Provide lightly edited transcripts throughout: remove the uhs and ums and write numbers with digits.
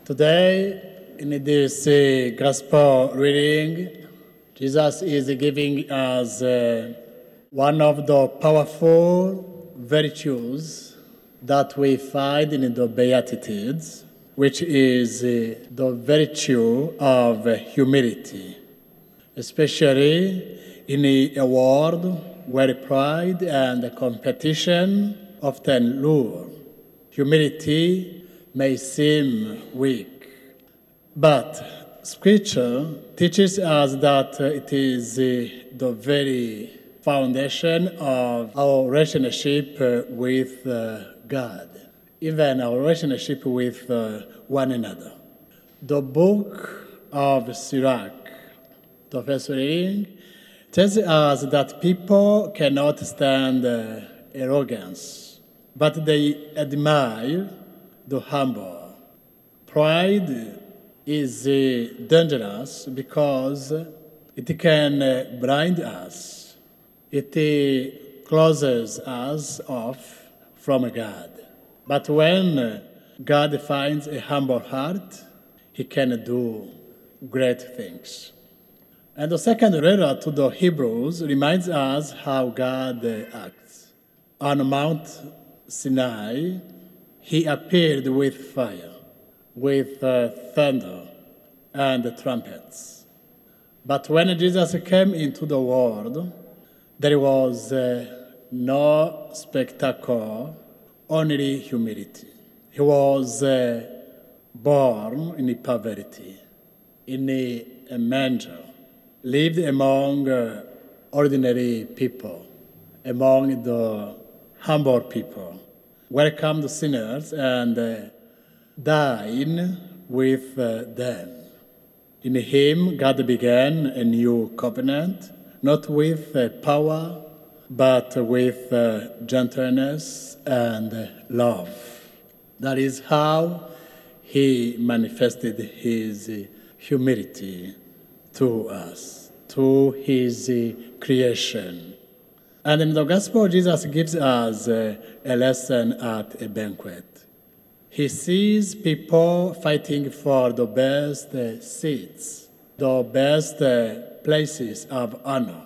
Today, in this gospel reading, Jesus is giving us one of the powerful virtues that we find in the Beatitudes, which is the virtue of humility, especially in a world where pride and competition often lure. Humility may seem weak, but Scripture teaches us that it is the very foundation of our relationship with God, even our relationship with one another. The book of Sirach, the first reading, tells us that people cannot stand arrogance, but they admire the humble. Pride is dangerous because it can blind us. It closes us off from God. But when God finds a humble heart, He can do great things. And the second letter to the Hebrews reminds us how God acts. On Mount Sinai, He appeared with fire, with thunder and trumpets. But when Jesus came into the world, there was no spectacle, only humility. He was born in poverty, in a manger, lived among ordinary people, among the humble people, welcomed sinners and dined with them. In Him, God began a new covenant, not with power, but with gentleness and love. That is how He manifested His humility to us, to His creation. And in the Gospel, Jesus gives us a lesson at a banquet. He sees people fighting for the best seats, the best places of honor.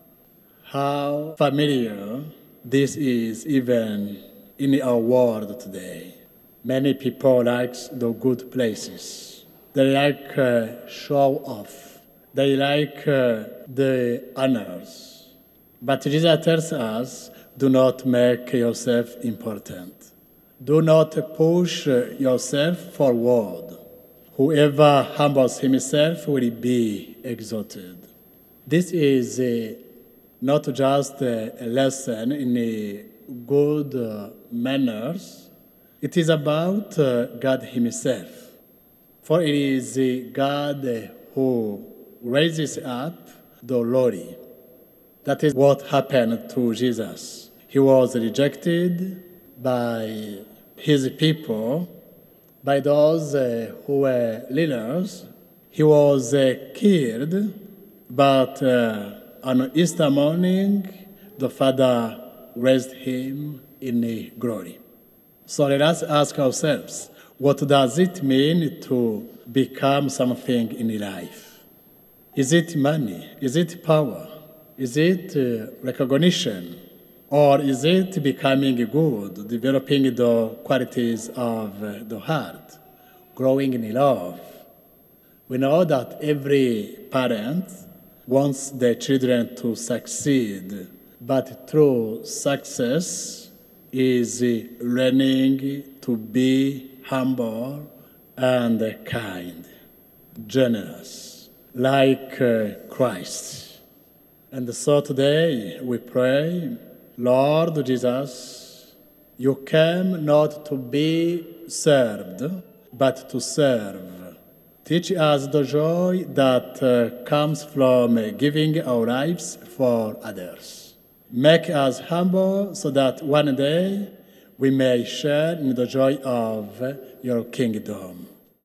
How familiar this is even in our world today. Many people like the good places. They like show off. They like the honors. But Jesus tells us, do not make yourself important. Do not push yourself forward. Whoever humbles himself will be exalted. This is not just a lesson in good manners. It is about God Himself. For it is God who raises up the lowly. That is what happened to Jesus. He was rejected by His people, by those who were leaders. He was killed, but on Easter morning, the Father raised Him in glory. So let us ask ourselves, what does it mean to become something in life? Is it money? Is it power? Is it recognition? Or is it becoming good, developing the qualities of the heart, growing in love? We know that every parent wants their children to succeed, but true success is learning to be humble and kind, generous, like Christ. And so today we pray, Lord Jesus, You came not to be served, but to serve. Teach us the joy that comes from giving our lives for others. Make us humble so that one day we may share in the joy of Your kingdom.